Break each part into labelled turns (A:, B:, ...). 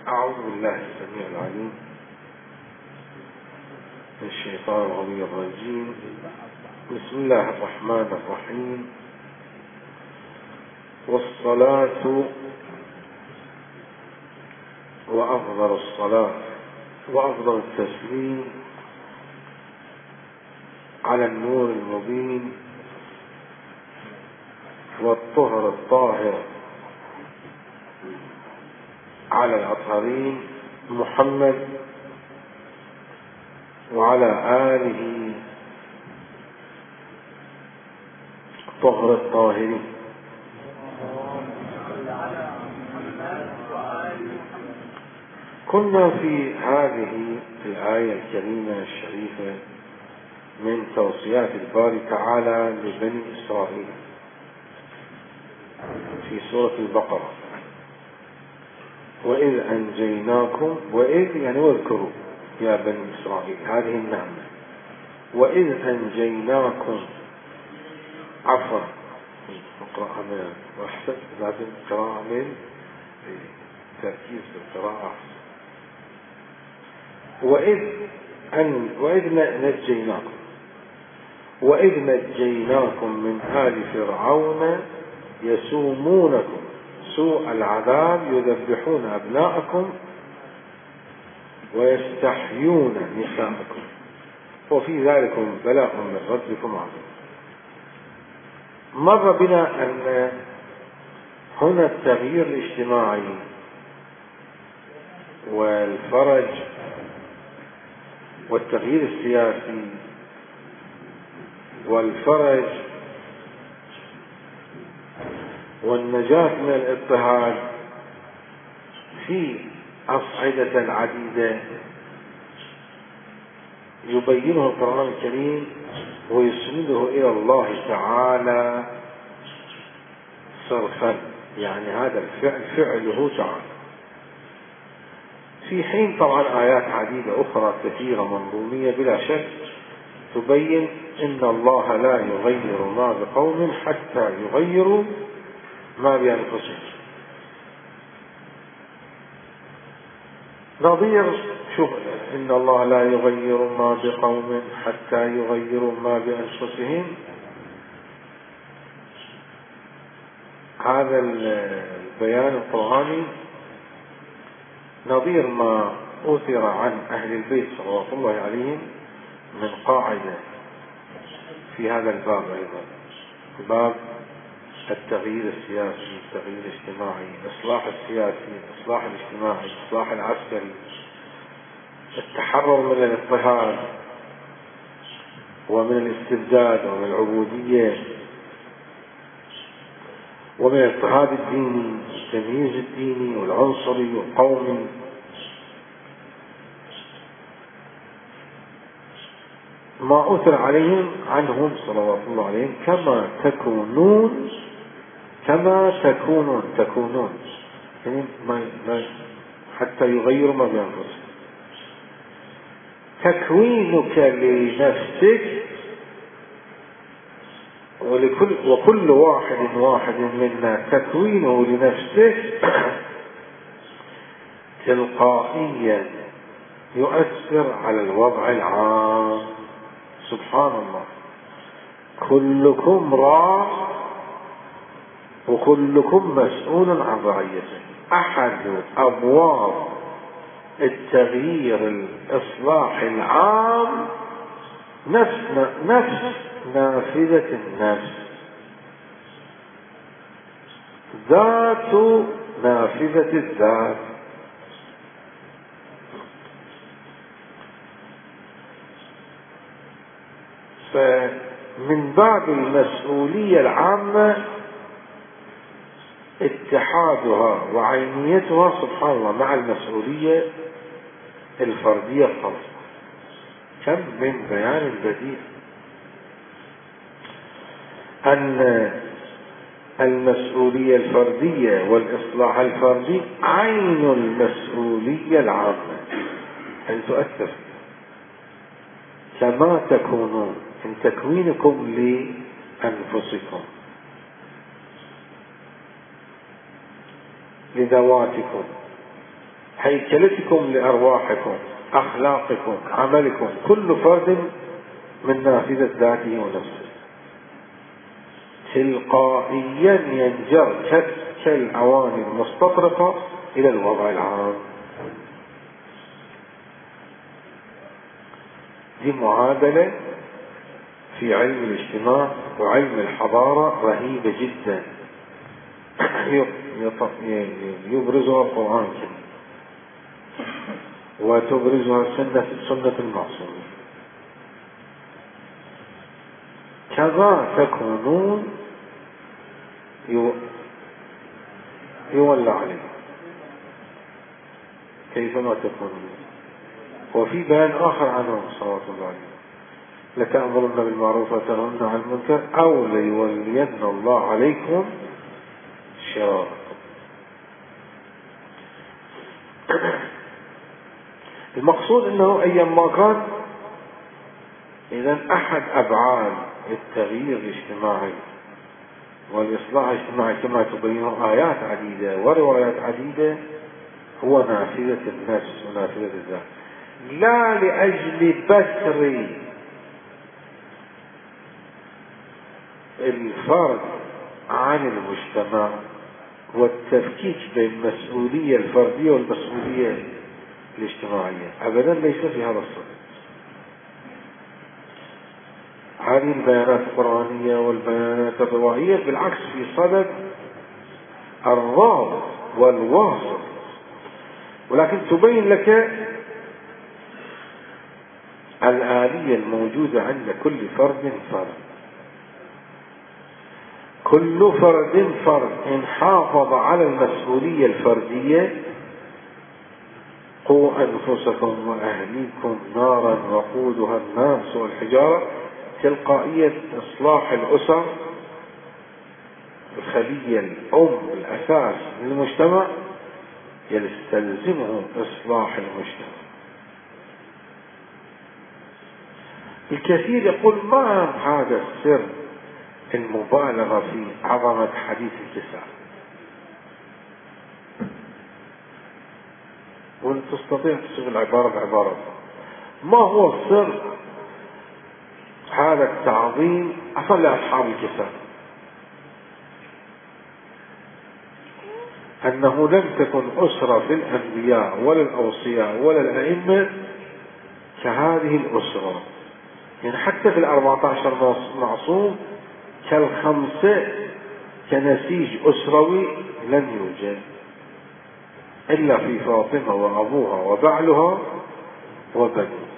A: أعوذ بالله السميع العليم من الشيطان الرجيم. بسم الله الرحمن الرحيم. والصلاة وأفضل الصلاة وأفضل التسليم على النور المبين والطهر الطاهر على الأطهرين محمد وعلى آله الطهر الطاهرين. كنا في هذه الآية الكريمة الشريفة من توصيات الباري تعالى لبني إسرائيل في سورة البقرة. وإذ أنجيناكم، وإذ يعني واذكروا يا بني إسرائيل هذه النعمة. وإذ أنجيناكم، عفوا نقرأ من وأحسن، لازم قراءة من تركيز بالقراءة. وإذ نجيناكم، وإذ نجيناكم من آل فرعون يسومونكم سوء العذاب يذبحون أبناءكم ويستحيون نساءكم وفي ذلكم بلاء من ربكم عظيم. مر بنا أن هنا التغيير الاجتماعي والفرج والتغيير السياسي والفرج والنجاة من الاضطهاد في أصعدة عديدة يبينه القرآن الكريم ويسنده إلى الله تعالى صرفا، يعني هذا الفعل فعله تعالى، في حين طبعا آيات عديدة أخرى كثيرة منظومية بلا شك تبين إن الله لا يغير ما بقوم حتى يغيروا ما بأنفسهم. نظير شوف، إن الله لا يغير ما بقوم حتى يغيروا ما بأنفسهم، هذا البيان القرآني نظير ما أثر عن أهل البيت صلوات الله عليهم من قاعدة في هذا الباب أيضا، باب التغيير السياسي، التغيير الاجتماعي، الإصلاح السياسي، الإصلاح الاجتماعي، الإصلاح العسكري، التحرر من الاضطهاد ومن الاستبداد ومن العبودية ومن الاضطهاد الديني والتمييز الديني والعنصري والقومي. ما أثر عليهم عنهم صلوات الله عليهم كما تكونون يعني حتى يغيروا ما بأنفسهم. تكوينك لنفسك وكل واحد منا تكوينه لنفسه تلقائيا يؤثر على الوضع العام. سبحان الله، كلكم راع وكلكم مسؤول عن رعيته. أحد أبواب التغيير الإصلاح العام نفس نافذة النفس، ذات نافذة الذات. فمن باب المسؤولية العامة اتحادها وعينيتها سبحان الله مع المسؤولية الفردية الخاصة. كم من بيان بديع أن المسؤولية الفردية والإصلاح الفردي عين المسؤولية العامة أن تؤثر كما تكونون من تكوينكم لأنفسكم لذواتكم هيكلتكم لأرواحكم، أخلاقكم، عملكم، كل فرد من نافذة ذاته ونفسه تلقائيا ينجر كالأواني المستطرقة إلى الوضع العام. دي معادلة في علم الاجتماع وعلم الحضارة رهيبة جدا يبرزها القرآن وتبرزها سنة المعصومين. كذا تكونون يولى عليكم كيفما تكونون. وفي بيان آخر عنهم صلوات الله عليه: لتأمرن بالمعروف وتنهون عن المنكر أو ليولين الله عليكم شراركم. المقصود أنه أيما كان إذا أحد أبعاد التغيير الاجتماعي والإصلاح الاجتماعي كما تبينه آيات عديدة وروايات عديدة هو نافذة النفس ونافذة الذات، لا لأجل بتر الفرد عن المجتمع والتفكيك بين المسؤولية الفردية والمسؤولية الاجتماعية، أبدا ليس في هذا الصدد. هذه البيانات القرآنية والبيانات الروائية بالعكس في صدد الرابط والواصل، ولكن تبين لك الآلية الموجودة عند كل فرد فرد. كل فرد إن حافظ على المسؤولية الفردية: قوا أنفسكم وأهليكم نارا وقودها الناس والحجارة، تلقائية إصلاح الأسر، الخلية الأم الأساس للمجتمع، يستلزمه إصلاح المجتمع. الكثير يقول: ما هذا السر المبالغة في عظمة حديث الكساء؟ وانت تستطيع تصيغ العبارة بعبارة. ما هو السر هذا التعظيم أصلا لأصحاب الكساء؟ أنه لم تكن أسرة في الأنبياء ولا الأوصياء ولا الأئمة كهذه الأسرة. يعني حتى في 14 معصوم كالخمسة كنسيج أسروي لم يوجد إلا في فاطمة وأبوها وبعلها وبنيه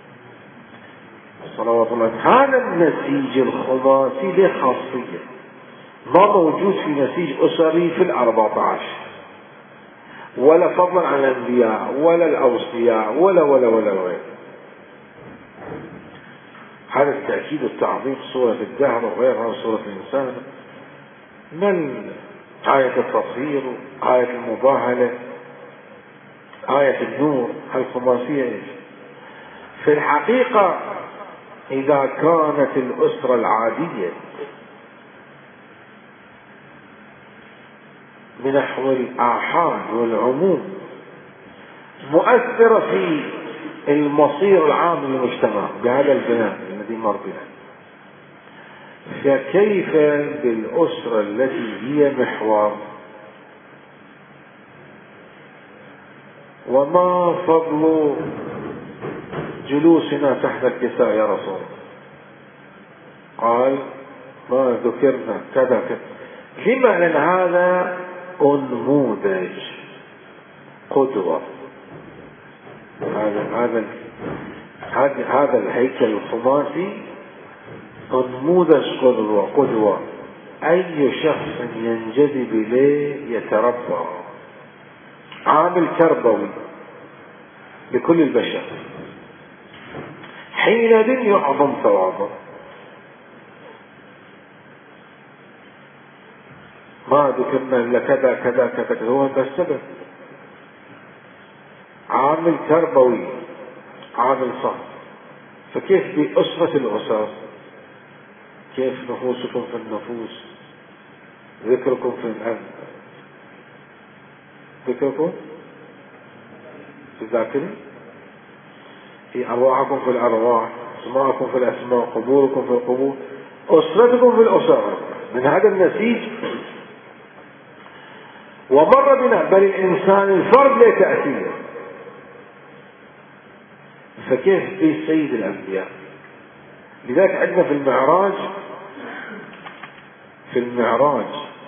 A: صلوات الله. هذا النسيج الخماسي له خاصية ما موجود في نسيج أسري في 14، ولا فضلا عن الأنبياء ولا الأوصياء ولا. هذا التأكيد والتعظيم صورة الدهر وغيرها صورة الإنسان من آية التطهير، آية المباهلة، آية النور الخماسية. في الحقيقة إذا كانت الأسرة العادية بنحو الآحاد والعموم مؤثرة في المصير العام للمجتمع بهذا البناء الذي مر بنا، فكيف بالأسرة التي هي محور؟ وما فضل جلوسنا تحت الكساء يا رسول الله؟ قال: ما ذكرنا كذا كذا. لما؟ لأن هذا نموذج قدوة. هذا الهيكل الخماسي نموذج قدوة. أي شخص ينجذب إليه يتربى، عامل تربوي لكل البشر، حينئذ يعظم ثوابه. ما ذكرنا إلا كذا كذا كذا، هو هذا السبب. عامل تربوي، عامل صح. فكيف بأسرة الأسر؟ كيف نفوسكم في النفوس، ذكركم في الأرض، ذكركم في الذاكرين. في أرواحكم في الأرواح، أسماءكم في الأسماء، قبوركم في القبور، أسرتكم في الأسر. من هذا النسيج. ومر بنا بل الإنسان الفرد له تأثير. فكيف في سيد الأنبياء؟ لذلك عندنا في المعراج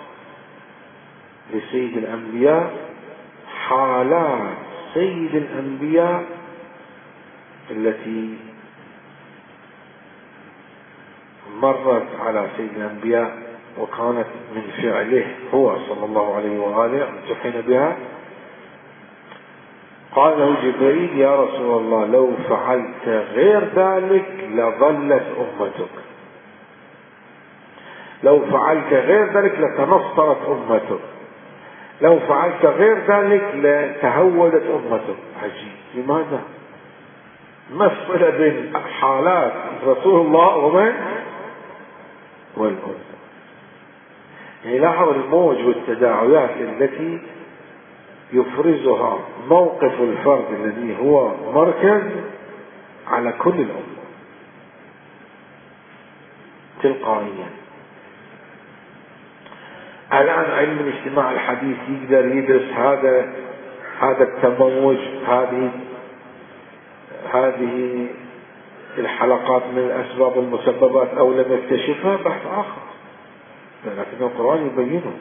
A: لسيد الأنبياء حالات سيد الأنبياء التي مرت على سيد الأنبياء وكانت من فعله هو صلى الله عليه وآله امتحن بها. قال له جبريل: يا رسول الله، لو فعلت غير ذلك لضلت أمتك، لو فعلت غير ذلك لتنصرت أمتك، لو فعلت غير ذلك لتهودت أمتك. عجيب. لماذا؟ ما الصلة بين حالات رسول الله ومن والأمة؟ يعني لاحظ الموج والتداعيات التي يفرزها موقف الفرد الذي هو مركز على كل الأمة تلقائيا. الآن علم الاجتماع الحديث يقدر يدرس هذا التموج، هذه الحلقات من الأسباب والمسببات، أو لم يكتشفها بحث آخر، لكن القرآن يبينه.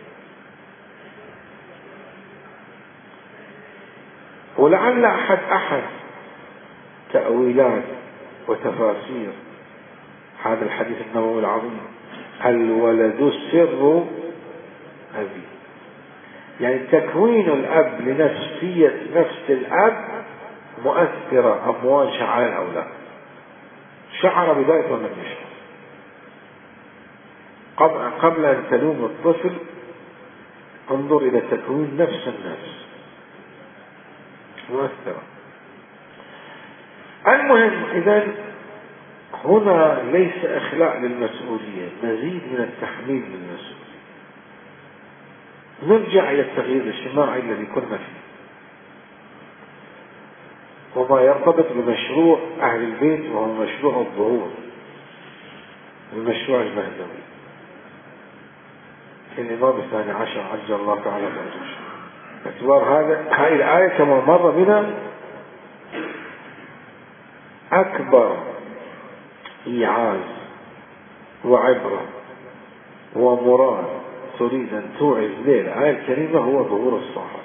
A: ولعل أحد تأويلات وتفاسير هذا الحديث النبوي العظيم: الولد سر أبي، يعني تكوين الأب لنفسية نفس الأب مؤثرة أمواجها على الأولاد. شعر بذلك ولا يشعر؟ قبل أن تلوم الطفل انظر إلى تكوين نفس النفس مؤثرة. المهم إذن هنا ليس إخلاء للمسؤولية، مزيد من التحميل للمسؤولية. نرجع إلى التغيير الاجتماعي الذي كنا فيه وما يرتبط بمشروع أهل البيت، وهو مشروع الظهور، المشروع المهدوي. الإمام الثاني عشر عجل الله تعالى فرجه. باعتبار هذه الآية كما مر بنا أكبر إيعاز وعبرة ومراد تريد أن توعظ به الآية الكريمة هو ظهور الصحابة.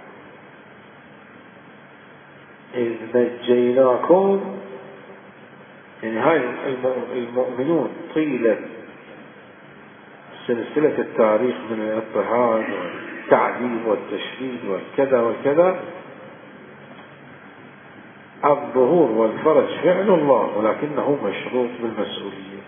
A: إذ نجيناكم، يعني هاي المؤمنون طيلة سلسلة التاريخ من الاضطهاد والتعذيب والتشريد والكذا والكذا، الظهور والفرج فعل الله، ولكنه مشروط بالمسؤولية.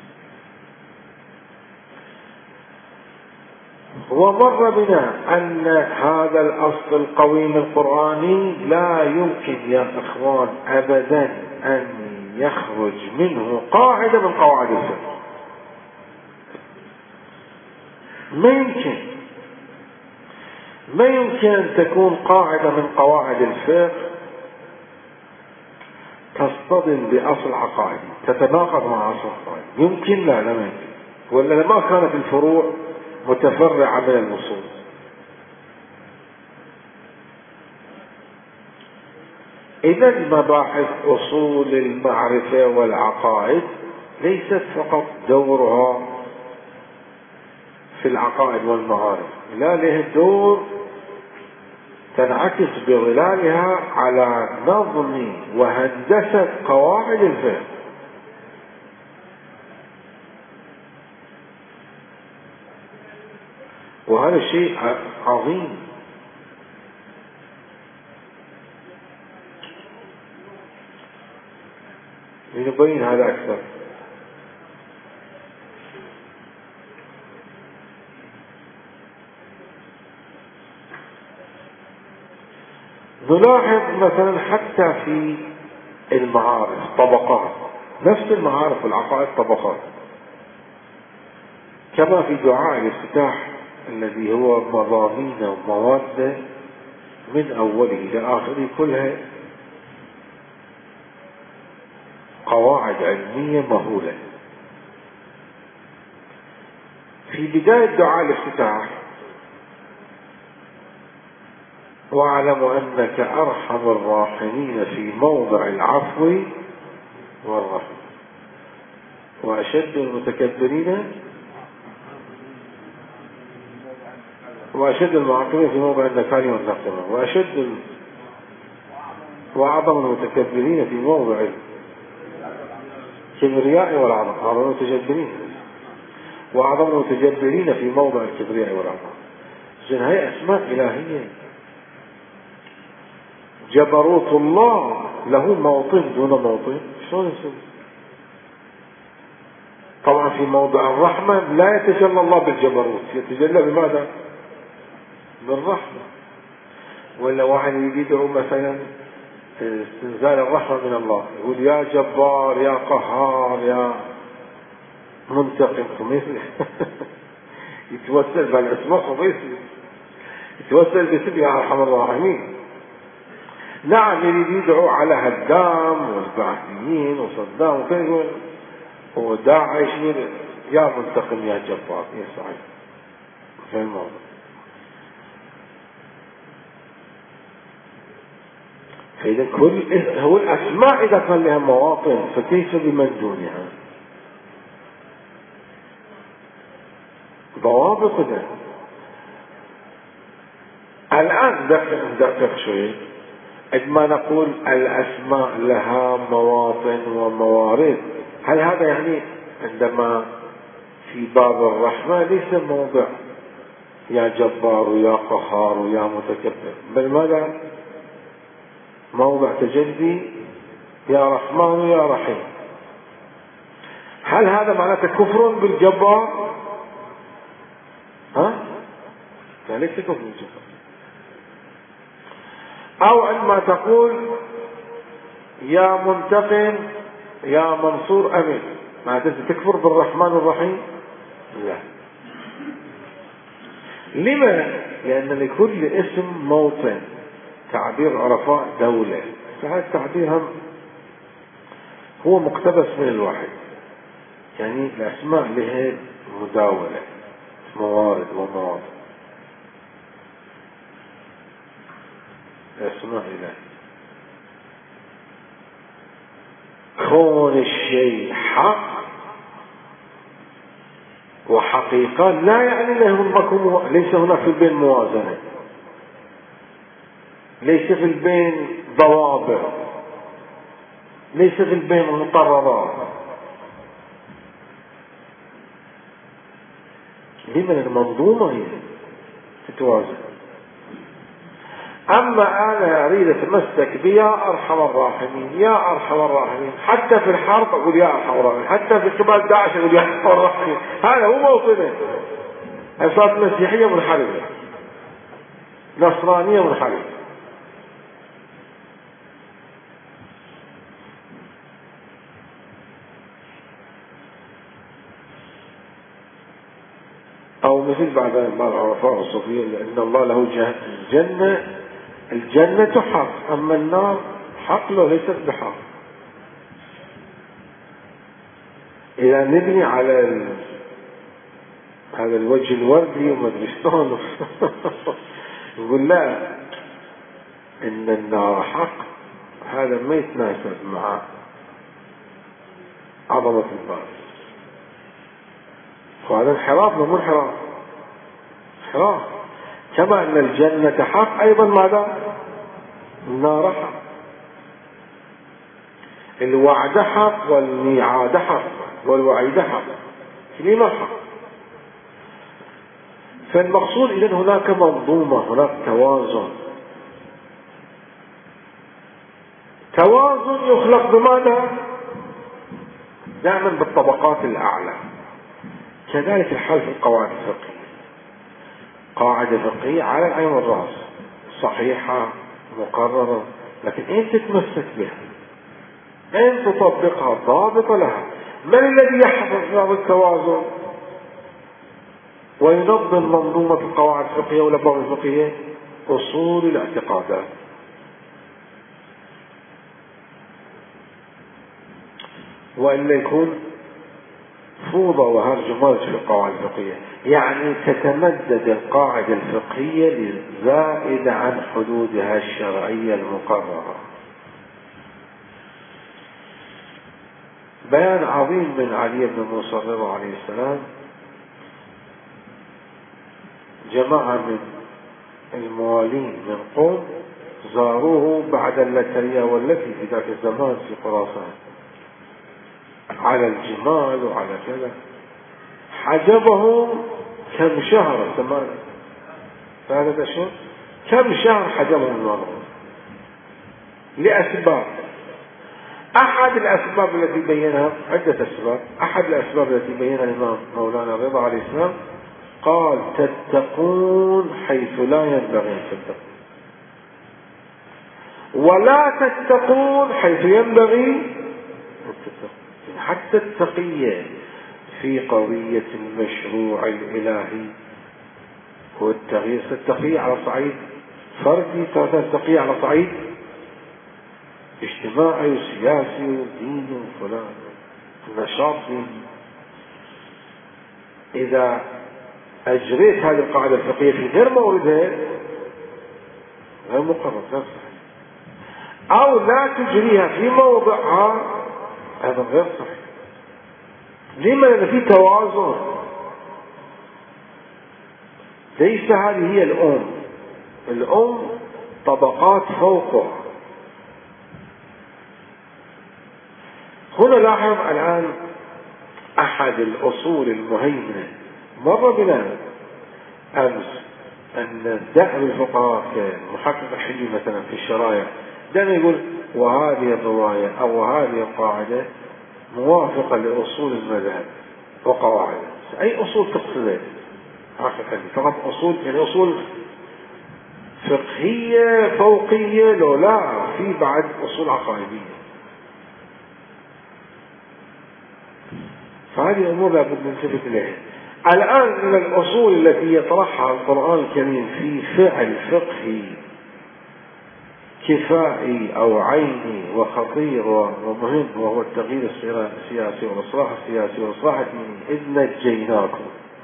A: ومر بنا أن هذا الأصل القويم القرآني لا يمكن يا إخوان أبدا أن يخرج منه قاعدة من قواعد الفقه. ما يمكن أن تكون قاعدة من قواعد الفقه تصطدم بأصل عقائدي تتناقض مع أصل عقائدي. يمكن؟ لا يمكن. ولا ما كانت الفروع متفرعة من الأصول. إذا مباحث أصول المعرفة والعقائد ليست فقط دورها في العقائد والمعارف، لا، له دور تنعكس بظلالها على نظم وهندسة قواعد الفقه. وهذا شيء عظيم. لنبين هذا أكثر. نلاحظ مثلا حتى في المعارف طبقات، نفس المعارف والعقائد طبقات، كما في دعاء الافتتاح الذي هو مضامين ومواد من أوله إلى آخره كلها قواعد علمية مهولة. في بداية دعاء الافتتاح: واعلم أنك أرحم الراحمين في موضع العفو والرحمة، وأشد المتكبرين وأشد المعاقبين في موضع النكال والنقمة، وأعظم المتكبرين في موضع الكبرياء والعظمة. أعظم المتجبرين وأعظم المتجبرين في موضع الكبرياء والعظمة. إذن هي أسماء إلهية. جبروت الله له موطن دون موطن، شلون يصير؟ طبعا في موضع الرحمة لا يتجلى الله بالجبروت، يتجلى بماذا؟ بالرحمة. ولا واحد يدعو مثلا استنزال الرحمة من الله، يقول يا جبار يا قهار يا منتقم، يتوسل بالاسماء وبيسل، يتوسل باسم يا ارحم الراحمين. نعم يريد يدعو على هدام والبعثيين وصدام وكذا، يقول وداعش يا منتقم يا جبار يا صحيح في الموضوع. فإذا هو الأسماء إذا كان لها مواطن فكيف بمن دونها؟ ضوابط ده. الآن ندقق شوي. عندما نقول الأسماء لها مواطن وموارد، هل هذا يعني عندما في باب الرحمة ليس موضع يا جبار ويا قهار ويا متكبر، بل ماذا؟ موضع تجلي يا رحمن ويا رحيم. هل هذا معناته كفر بالجبار؟ لا، ليس كفر بالجبار. أو عندما تقول يا منتقم يا منصور أمين، معناته تكفر بالرحمن الرحيم؟ لا. لما؟ لأن لكل اسم موطن. تعبير عرفاء دولة، فهذا التعبير هو مقتبس من الوحي. يعني الأسماء لها مداولة، موارد ومواطن. الأسماء إله كون الشيء حق وحقيقة لا يعني له ليس هناك في البين موازنة، ليس في البين ضوابط، ليس في البين مقررات. لمن المنظومة هي تتوازن. أما أنا أريد أتمسك بيا أرحم الراحمين يا أرحم الراحمين، حتى في الحرب أقول يا أرحم الراحمين، حتى في قبال داعش أقول يا أرحم الراحمين. هذا هو موطنه. صارت مسيحية منحرفة، نصرانية منحرفة. أو مثل بعض العرفاء الصوفية أن الله له الجنة حق، أما النار حق له ليست بحق. إذا نبني على هذا الوجه الوردي وما ادري شلون نقول لا، إن النار حق، هذا ما يتناسب مع عظمة الباب. وهذا انحراف مو انحراف، انحراف. كما أن الجنة حق أيضا ماذا؟ النار حق. الوعد حق والميعاد حق والوعيد حق، لما حق؟ فالمقصود إذن هناك منظومة، هناك توازن. توازن يخلق بماذا؟ دائما بالطبقات الأعلى. كذلك الحال في القواعد الفقهية. قاعدة فقهية على العين والرأس، صحيحة مقررة، لكن أين تتمسك بها؟ أين تطبقها؟ ضابط لها. من الذي يحفظ هذا التوازن وينظم منظومة القواعد الفقهية والأبواب الفقهية؟ أصول الاعتقادات. وإلا يكون فوضى وهرجمات في القواعد الفقهية. يعني تتمدد القاعدة الفقهية زائدة عن حدودها الشرعية المقررة. بيان عظيم من علي بن موسى الرضا عليه السلام. جماعة من الموالين من قوم زاروه بعد اللترية والتي في ذاك الزمان في خراسان على الجمال وعلى كذا. حجبهم كم شهر، 3 أشهر، كم شهر حجبهم الله لأسباب. أحد الأسباب التي بينها، عدة أسباب، أحد الأسباب التي بينها الإمام مولانا الرضا عليه السلام قال: تتقون حيث لا ينبغي أن تتقون، ولا تتقون حيث ينبغي أن تتقون. حتى التقية في قضية المشروع الإلهي هو التغيير. التقية على صعيد فردي، التقية على صعيد اجتماعي وسياسي وديني وفلان نشاط ديني. إذا أجريت هذه القاعدة الفقهية في غير موردها غير مقرر صحيح، أو لا تجريها في موضعها هذا غير صحيح. لما؟ لأن في توازن. ليس هذه هي الأم طبقات فوقها. هنا لاحظ الآن أحد الأصول المهيمنة مر بنا أمس أن دعم الفقهاء كمحقق الحلي مثلا في الشرائع دائما يقول: وهذه الرواية أو هذه القاعدة موافقة لأصول المذهب وقواعد. أي أصول تقصده؟ فقط أصول، يعني أصول فقهية فوقية، لو لا في بعد أصول عقائدية. فهذه أمور لابد نلتفت إليها. الآن من الأصول التي يطرحها القرآن الكريم في فعل فقهي كفائي أو عيني وخطير ومهم، وهو التغيير السياسي والإصلاح السياسي والإصلاح الديني: إذ نجيناكم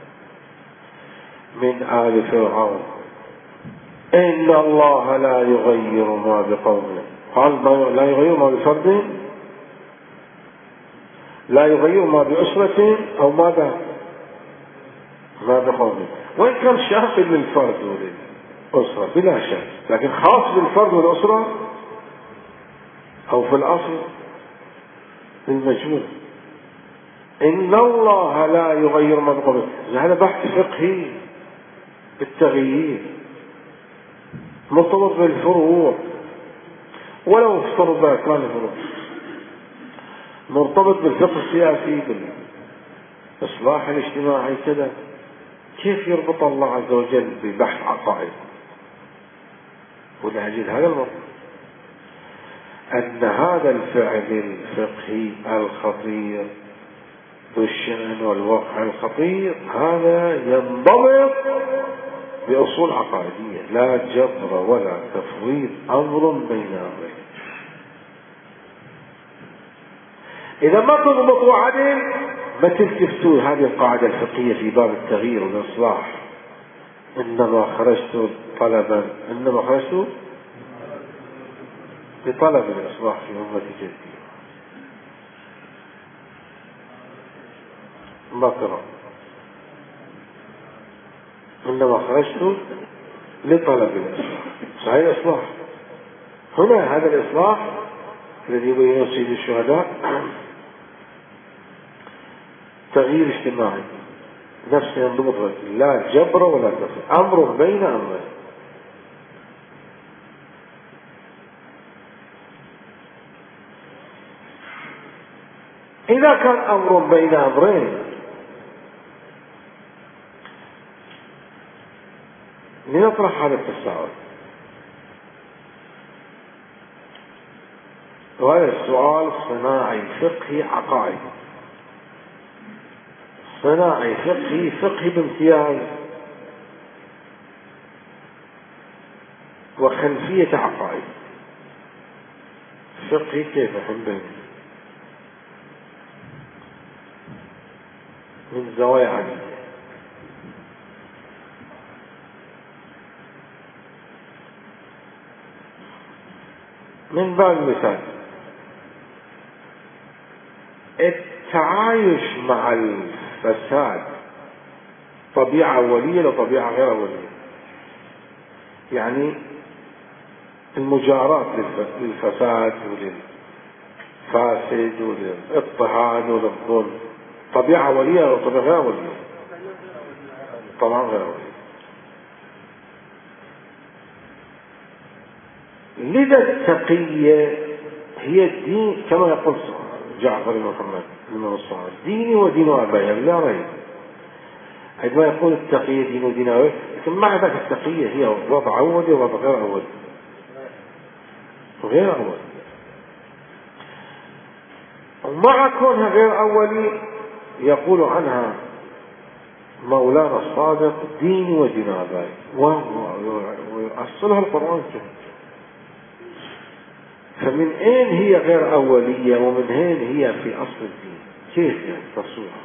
A: من آل فرعون إن الله لا يغير ما بقوم. قال: لا يغير ما بفرد، لا يغير ما بأسرة أو ما بقوم. وإن كان شاق للفرد والأسرة بلا شك، لكن خاص بالفرد والأسرة أو في الأصل للمجموع. إن الله لا يغير ما بقوم. هذا بحث فقهي بالتغيير مرتبط بالفروع، ولو افترض كان الفروع مرتبط بالفقه السياسي بالإصلاح الاجتماعي كذا، كيف يربط الله عز وجل ببحث عقائد؟ ولأجل هذا الموضوع أن هذا الفعل الفقهي الخطير ذو الشأن والوقع الخطير هذا ينضبط بأصول عقائدية: لا جبر ولا تفويض، أمر بين أمرين. إذا ما تضبطوا عدل ما تلتفتوا هذه القاعدة الفقهية في باب التغيير والإصلاح: إنما خرجت بطلب الإصلاح في أمة جدي. ما ترى إنما خرجت لطلب الإصلاح، صحيح إصلاح. هنا هذا الإصلاح الذي يبين سيد الشهداء تغيير اجتماعي نفسه ينضبط، لا جبر ولا تفريق، أمر بين أمرين. إذا كان أمر بين أمرين لنطرح هذا التساؤل، وهذا السؤال صناعي فقهي عقائدي، صناعي فقهي بامتياز، وخلفية عقائد فقهي كيف حنبين. من زوايا عديدة. من باب المثال التعايش مع الفساد طبيعة أولية لطبيعة غير أولية. يعني المجاراة للفساد وللفاسد وللاضطهاد وللظلم طبيعة أولية وطبيعة غير أولية؟ طبعا غير أولية. لذا التقية هي الدين كما يقول جعفر بن محمد بن الصالح ديني ودين آبائي لا ريب. عندما يقول التقية دين ودين آبائي، لكن مع ذلك التقية هي وضع أولي ووضع غير أولي. غير أولي ومع كونها غير أولي يقول عنها مولانا الصادق ديني ودين آبائي ويؤصلها القرآن كده. فمن أين هي غير أولية ومن أين هي في أصل الدين؟ كيف يعني تصويرها؟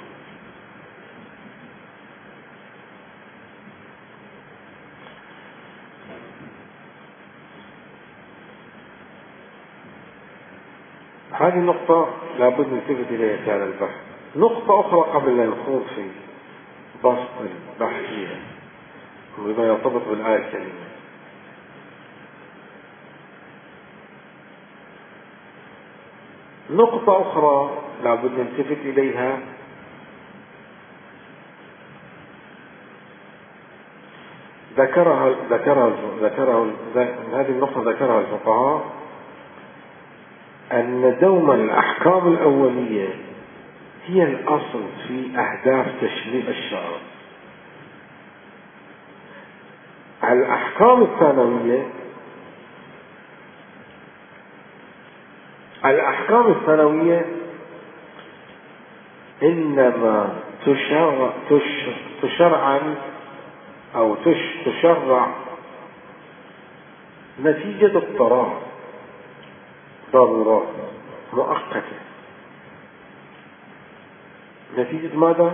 A: هذه نقطة لابد نلتفت إليها في هذا البحث. نقطة أخرى قبل أن نخوض في بسط البحث بما يرتبط بالآية الكريمة. نقطة أخرى لابد نلتفت إليها هذه النقطة ذكرها الفقهاء، أن دوما الأحكام الأولية هي الأصل في أهداف تشريع الشرع. الأحكام الثانوية إنما تشرع نتيجة الضرورة، ضرورات مؤقتة. نتيجة ماذا؟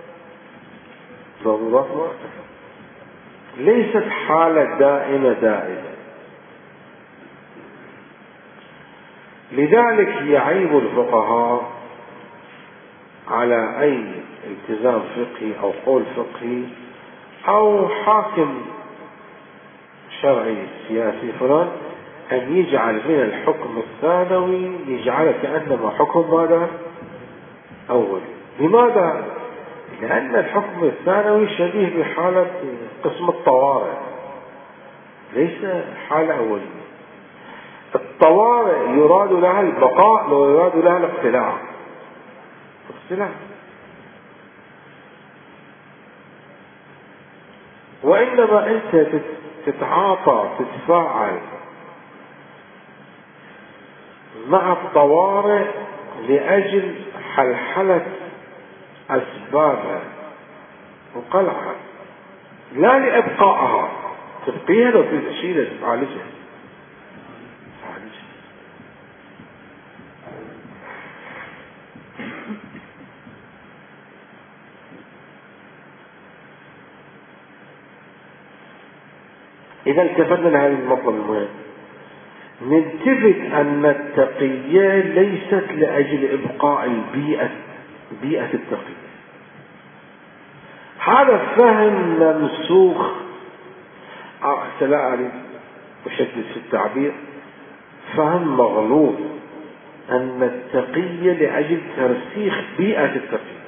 A: ضرورات مؤقتة، ليست حالة دائمة. لذلك يعيب الفقهاء على أي التزام فقهي أو قول فقهي أو حاكم شرعي سياسي فلان أن يجعل من الحكم الثانوي يجعل كأنما حكم ماذا؟ أول. لماذا؟ لأن الحكم الثانوي شبيه بحالة قسم الطوارئ، ليس حالة أولية. الطوارئ يراد لها البقاء ويراد لها الاقتلاع. وإنما أنت تتعاطى تتفاعل مع الطوارئ لأجل حلحلة أسبابها وقلعها، لا لإبقائها. تبقيها لو تشيلها تعالجها. إذا التفتنا لهذه النقطة المهمة، نلتفت أن التقية ليست لأجل إبقاء بيئة التقية. هذا فهم ممسوخ، لا أريد أشدد في التعبير، فهم مغلوط أن التقية لأجل ترسيخ بيئة التقية.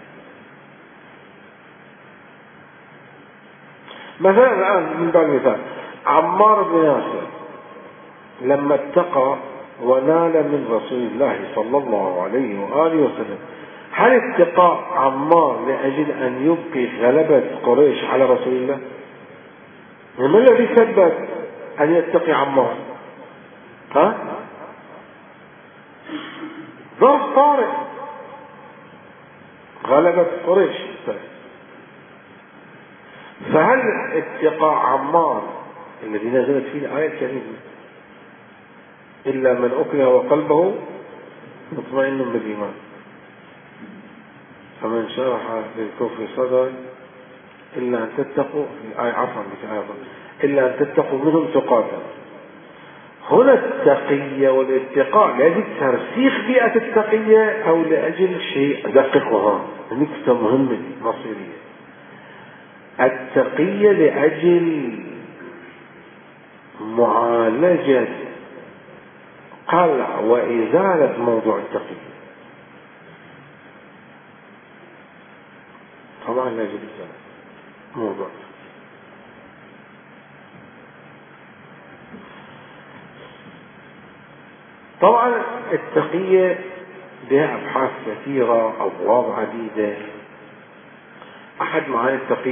A: مثلا الآن من باب المثال عمار بن ياسر لما اتقى ونال من رسول الله صلى الله عليه وآله وسلم، هل اتقاء عمار لأجل أن يبقي غلبة قريش على رسول الله؟ ما الذي سبب أن يتقي عمار؟ ظرف طارئ، غلبة قريش. فهل اتقاء عمار الذي نزلت فيه الآية الكريمة إلا من أكره وقلبه مطمئن بالإيمان، فمن شرح للكفر صدرا إلا أن تتقوا إلا أن تتقوا منهم تقاتا. هنا التقية والاتقاء لأجل ترسيخ بيئة التقية أو لأجل شيء دققها نكتة مهمة مصيرية. التقية لأجل معالجة قلع وإزالة موضوع التقية، طبعا لا يجب إزالة موضوع. طبعا التقية لها أبحاث كثيرة، أبواب عديدة. أحد معاني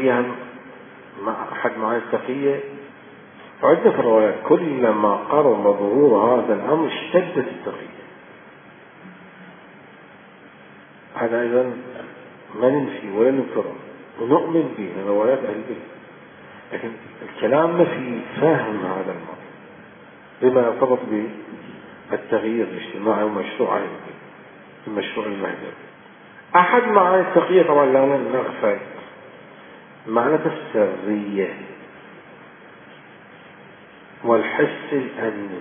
A: التقية عدة في الروايات كلما قرب ظهور هذا الأمر اشتدت التقية. هذا أيضا ما ننفي ولا نكره ونؤمن به من روايات أهل البيت، لكن الكلام في فهم هذا الموضوع بما يرتبط بالتغيير الاجتماعي ومشروع أهل البيت المشروع المهدوي. أحد معاني التقية طبعا لا نغفل معنى السرية والحس الأمن.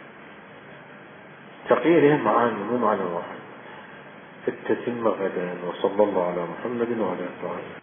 A: التقية لها معاني مو معنى واحد. التتمة غدا، وصلى الله على محمد وعلى آله.